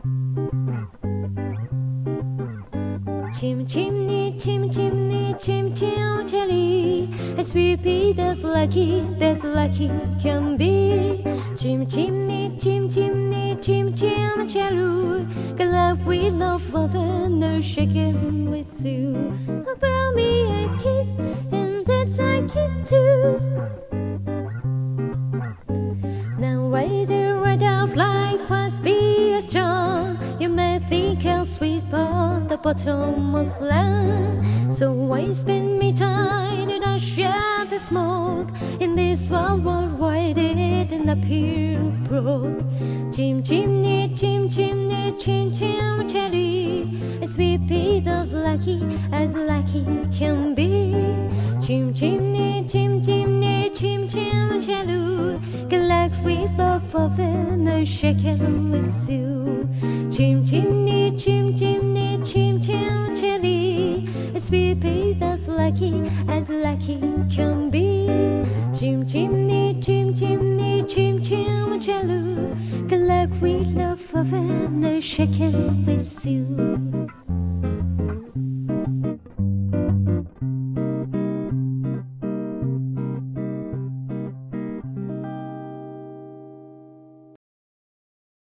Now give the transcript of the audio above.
Chim chimney, chim chimney, chim chim chili. A sweet pea that's lucky can be. Chim chimney, chim chimney, chim chim chili. Good luck with love of no shaking with you. Blow me a kiss and that's like it too. Now raise it right up, life must be a charm. You may think I'm sweet, but the bottom was land. So why spend me time and I share the smoke in this world where it didn't appear broke? Chim chimney, chim chimney, chim chim cherry. A sweet pea as lucky can be. Chim chimney, chim chimney, chim chim cherry. Glad with love of no shaking with you. Chim chimney, chim chimney, chim chim cherry. A sweet pea that's lucky can be. Chim chimney, chim chimney, chim chim cherry. Glad with love of no shaking with you.